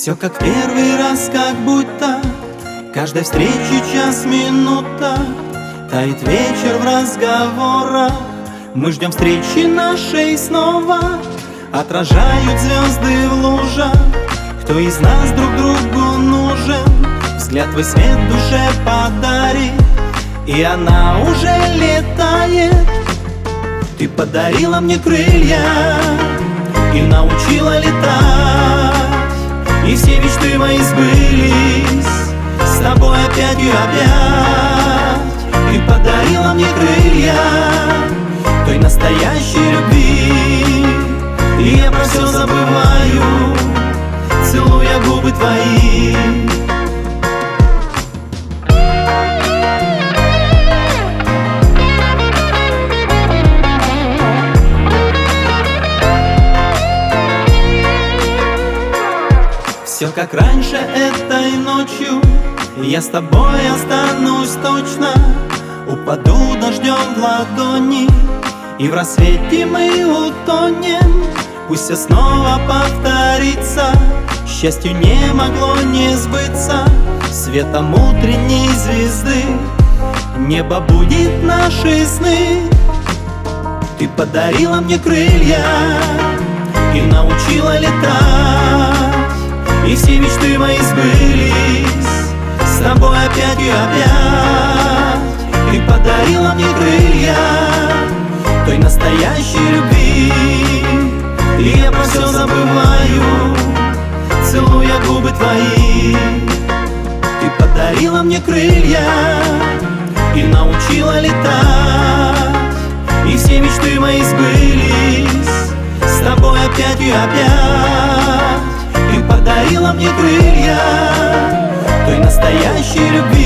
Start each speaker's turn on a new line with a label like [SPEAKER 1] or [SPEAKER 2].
[SPEAKER 1] Все как первый раз, как будто каждой встречи час, минута. Тает вечер в разговорах, мы ждем встречи нашей снова. Отражают звезды в лужах, кто из нас друг другу нужен. Взгляд твой свет душе подарит, и она уже летает. Ты подарила мне крылья и научила летать, и все мечты мои сбылись с тобой опять и опять. Ты подарила мне крылья той настоящей любви, и я про все забываю, целуя губы твои. Все как раньше этой ночью, я с тобой останусь точно. Упаду дождем в ладони, и в рассвете мы утонем. Пусть все снова повторится, счастью не могло не сбыться. Светом утренней звезды небо будет наши сны. Ты подарила мне крылья и научила летать, и все мечты мои сбылись с тобой опять и опять. Ты подарила мне крылья той настоящей любви, и я про все забываю, целуя губы твои. Ты подарила мне крылья и научила летать, и все мечты мои сбылись с тобой опять и опять. Ты подарила мне крылья той настоящей любви,